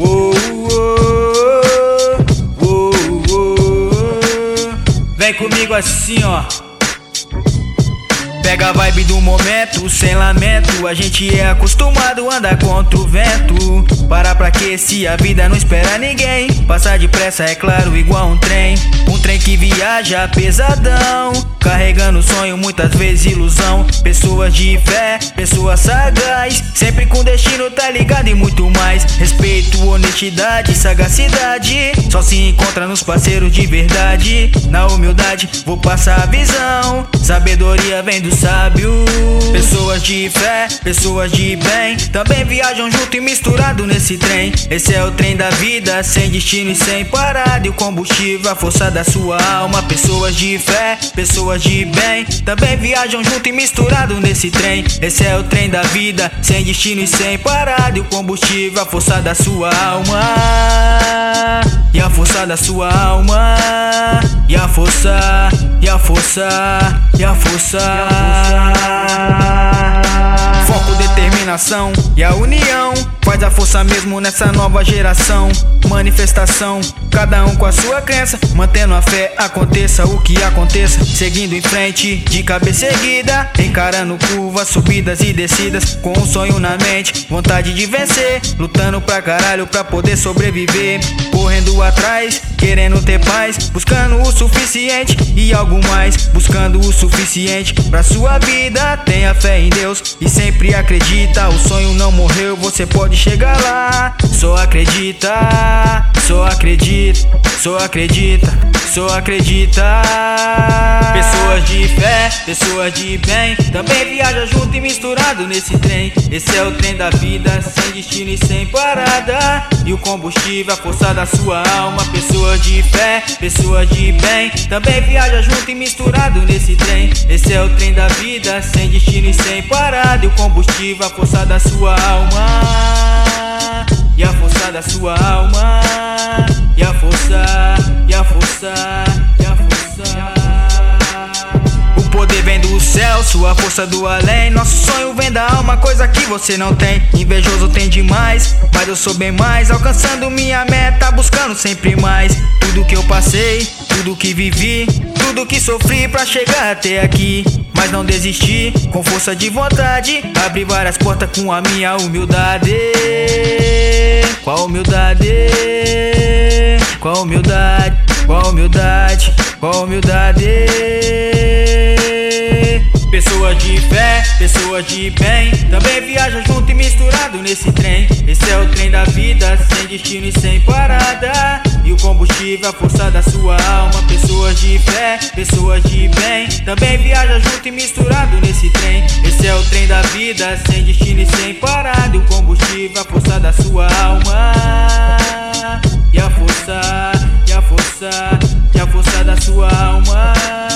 Uou, uou, uou, uou. Vem comigo assim, ó. Pega a vibe do momento, sem lamento. A gente é acostumado a andar contra o vento. Para pra que se a vida não espera ninguém? Passar depressa é claro, igual um trem. Um trem que viaja pesadão, carregando sonho, muitas vezes ilusão. Pessoas de fé, pessoas sagaz, sempre com destino, tá ligado, e muito mais. Respeito, honestidade, sagacidade, só se encontra nos parceiros de verdade. Na humildade vou passar a visão, sabedoria vem do sábio. Pessoas de fé, pessoas de bem, também viajam junto e misturado nesse trem. Esse é o trem da vida, sem destino e sem parada, e o combustível, a força da sua alma. Pessoas de fé, pessoas de bem, também viajam junto e misturado nesse trem. Esse é o trem da vida, sem destino e sem parada, e o combustível, a força da sua alma. E a força da sua alma. E a força, e a força, e a força. Foco, determinação e a união faz a força mesmo nessa nova geração. Manifestação, cada um com a sua crença, mantendo a fé, aconteça o que aconteça. Seguindo em frente, de cabeça erguida, encarando curvas, subidas e descidas, com um sonho na mente, vontade de vencer, lutando pra caralho pra poder sobreviver. Correndo atrás, querendo ter paz, buscando o suficiente e algo mais. Buscando o suficiente pra sua vida, tenha fé em Deus e sempre acredita. O sonho não morreu, você pode chegar lá. Só acredita, só acredita, só acredita, só acredita. Pessoas de fé, pessoas de bem, também viajam junto e misturado nesse trem. Esse é o trem da vida, sem destino e sem parada, e o combustível, a força da sua alma. Pessoas de fé, pessoas de bem, também viajam junto e misturado nesse trem. Esse é o trem da vida, sem destino e sem parada, e o combustível, a força da sua alma. E a força da sua alma. E a força, e a força, e a força. O poder vem do céu, sua força do além. Nosso sonho vem da alma, coisa que você não tem. Invejoso tem demais, mas eu sou bem mais. Alcançando minha meta, buscando sempre mais. Tudo que eu passei, tudo que vivi, tudo que sofri pra chegar até aqui. Mas não desisti, com força de vontade, abri várias portas com a minha humildade. Qual humildade? Qual humildade? Qual humildade? Qual humildade? Pessoas de fé, pessoas de bem, também viajam junto e misturado nesse trem. Esse é o trem da vida, sem destino e sem parada, e o combustível, a força da sua alma. Pessoas de fé, pessoas de bem, também viajam junto e misturado nesse trem. Esse é o trem da vida, sem destino e sem parada, e o combustível, a força da sua alma. E a força, e a força, e a força da sua alma.